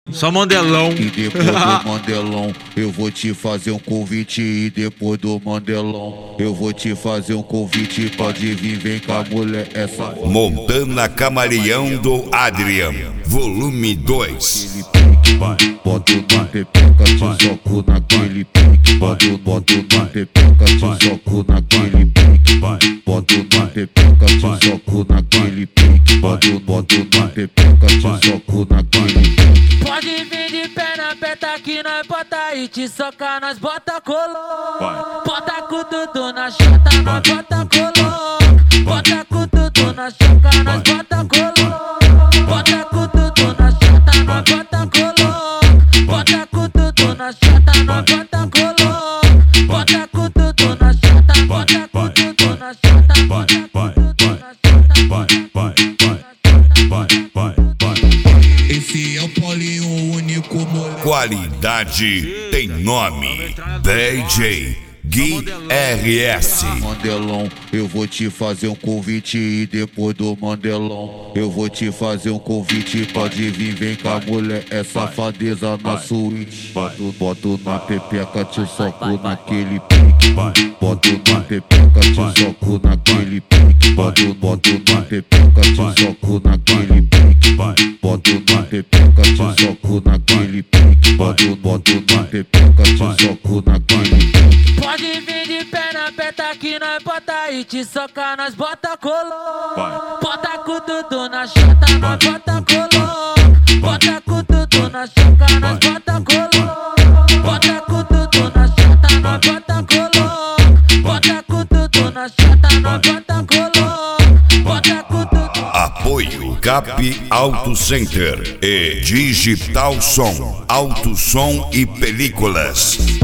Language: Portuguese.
Só Mandelão. E depois do Mandelão, eu vou te fazer um convite. E depois do Mandelão, eu vou te fazer um convite. Pode vir, vem cá, mulher, essa. Montana Camaleão do Adrian, volume 2. Bota na pepeca, te soco naquele pique. Bota na pepeca, te soco naquele pique. Bota na pepeca, te soco naquele pique. Bota na pepeca, te soco naquele pique. Pode vir de perna aperta que nós bota e te soca, nós bota colou. Bota com tudo na chota, nós bota colou. Bota com tudo na choca, nós bota colou. Bota com tudo na chota, nós bota colou. Bota com tudo na chota, nós bota colou. Bota com tudo na chota, bota com tudo na chota, bota com tudo na chota. Esse é o Paulinho, o único moleque. Qualidade tem nome. DJ Gui RS. Mandelão, eu vou te fazer um convite. E depois do Mandelão, eu vou te fazer um convite. Pode vir, vem cá, mulher, é safadeza na suíte. Boto na pepeca, te soco naquele pique. Boto na pepeca, te soco naquele pique. Boto na pepeca, te soco naquele pique. Boto na pepeca, te soco naquele pique. Boto na pepeca, te soco naquele pique. Pode vir de perna aperta que nós bota e te soca, nós bota colou. Bota com tudo na chota, nós bota colou. Bota com tudo na choca, nós bota colou. Bota com tudo na chota, nós bota colou. Bota com tudo na chota, nós bota colou. Bota com tudo. Apoio Cap Auto Center e Digital Som, Auto Som e Películas.